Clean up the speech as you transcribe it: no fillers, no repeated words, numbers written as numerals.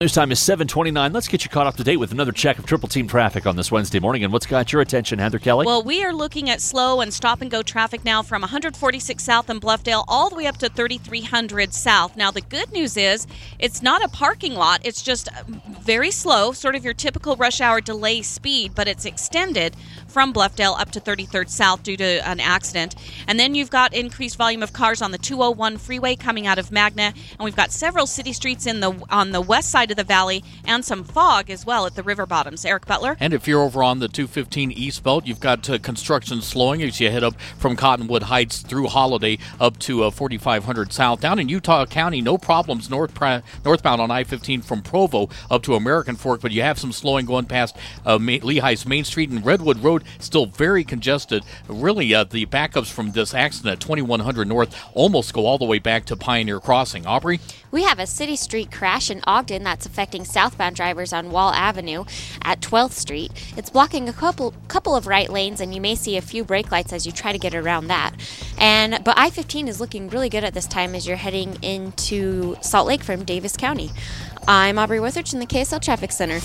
News time is 7:29. Let's get you caught up to date with another check of Triple Team traffic on this Wednesday morning. And what's got your attention, Heather Kelly? Well, we are looking at slow and stop-and-go traffic now from 146 South in Bluffdale all the way up to 3300 South. Now, the good news is it's not a parking lot. It's just very slow, sort of your typical rush hour delay speed, but it's extended from Bluffdale up to 33rd South due to an accident. And then you've got increased volume of cars on the 201 freeway coming out of Magna. And we've got several city streets on the west side of the valley and some fog as well at the river bottoms. Eric Butler. And if you're over on the 215 East Belt, you've got construction slowing as you head up from Cottonwood Heights through Holiday up to 4500 South. Down in Utah County, no problems northbound on I-15 from Provo up to American Fork, but you have some slowing going past Lehigh's Main Street and Redwood Road, still very congested. Really, the backups from this accident at 2100 North almost go all the way back to Pioneer Crossing. Aubrey? We have a city street crash in Ogden that's affecting southbound drivers on Wall Avenue at 12th Street. It's blocking a couple of right lanes, and you may see a few brake lights as you try to get around that. But I-15 is looking really good at this time as you're heading into Salt Lake from Davis County. I'm Aubrey Withridge in the KSL Traffic Center.